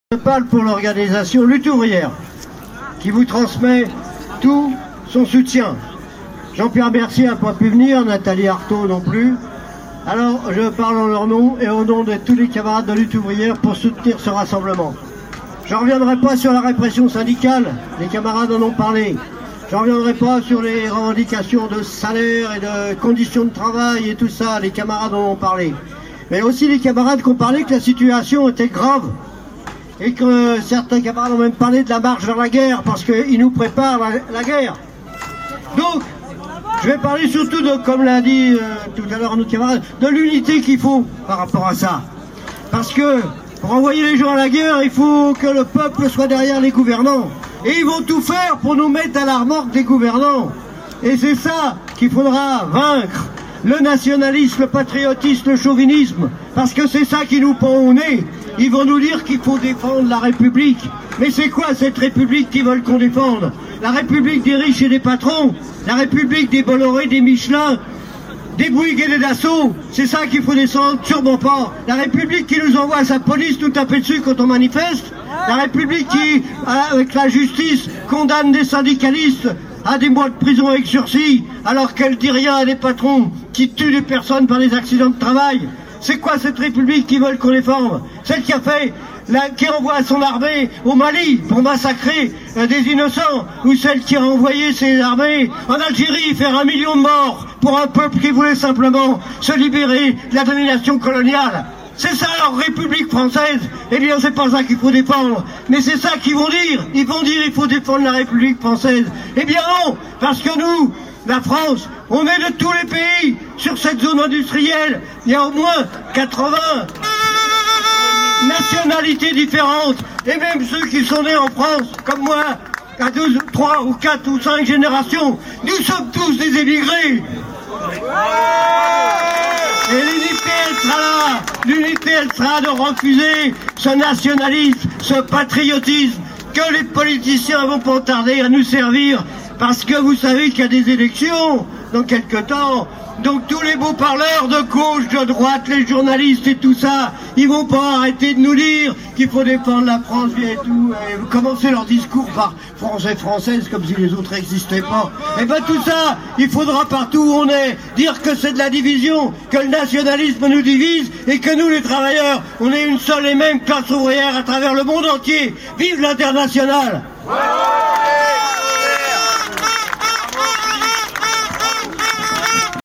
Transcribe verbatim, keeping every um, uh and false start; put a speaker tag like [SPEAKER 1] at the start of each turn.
[SPEAKER 1] Je parle pour l'organisation Lutte ouvrière, qui vous transmet tout son soutien. Jean-Pierre Mercier n'a pas pu venir, Nathalie Arthaud non plus. Alors je parle en leur nom et au nom de tous les camarades de Lutte ouvrière pour soutenir ce rassemblement. Je ne reviendrai pas sur la répression syndicale, les camarades en ont parlé. Je ne reviendrai pas sur les revendications de salaire et de conditions de travail et tout ça, les camarades en ont parlé. Mais aussi les camarades qui ont parlé que la situation était grave. Et que certains camarades ont même parlé de la marche vers la guerre, parce qu'ils nous préparent la, la guerre. Donc, je vais parler surtout, de, comme l'a dit euh, tout à l'heure nos camarades, de l'unité qu'il faut par rapport à ça. Parce que, pour envoyer les gens à la guerre, il faut que le peuple soit derrière les gouvernants. Et ils vont tout faire pour nous mettre à la remorque des gouvernants. Et c'est ça qu'il faudra vaincre. Le nationalisme, le patriotisme, le chauvinisme. Parce que c'est ça qui nous pend au nez. Ils vont nous dire qu'il faut défendre la République. Mais c'est quoi cette République qu'ils veulent qu'on défende? La République des riches et des patrons? La République des Bolloré, des Michelin, des Bouygues et des Dassault? C'est ça qu'il faut descendre? Sûrement pas. La République qui nous envoie sa police nous taper dessus quand on manifeste? La République qui, avec la justice, condamne des syndicalistes à des mois de prison avec sursis, alors qu'elle dit rien à des patrons qui tuent des personnes par des accidents de travail? C'est quoi cette République qu'ils veulent qu'on défende? Celle qui a fait, la, qui envoie son armée au Mali pour massacrer euh, des innocents, ou celle qui a envoyé ses armées en Algérie faire un million de morts pour un peuple qui voulait simplement se libérer de la domination coloniale? C'est ça leur République française? Eh bien c'est pas ça qu'il faut défendre, mais c'est ça qu'ils vont dire. Ils vont dire il faut défendre la République française. Eh bien non, parce que nous, la France, on est de tous les pays sur cette zone industrielle. Il y a au moins quatre-vingts nationalités différentes. Et même ceux qui sont nés en France, comme moi, à deux, trois ou quatre ou cinq générations, nous sommes tous des émigrés. Et l'unité, elle sera là. L'unité, elle sera de refuser ce nationalisme, ce patriotisme que les politiciens vont pas tarder à nous servir. Parce que vous savez qu'il y a des élections dans quelques temps. Donc tous les beaux parleurs de gauche, de droite, les journalistes et tout ça, ils vont pas arrêter de nous dire qu'il faut défendre la France et tout. Et commencer leur discours par français, française, comme si les autres n'existaient pas. Et ben tout ça, il faudra partout où on est dire que c'est de la division, que le nationalisme nous divise et que nous les travailleurs, on est une seule et même classe ouvrière à travers le monde entier. Vive l'international! Ouais.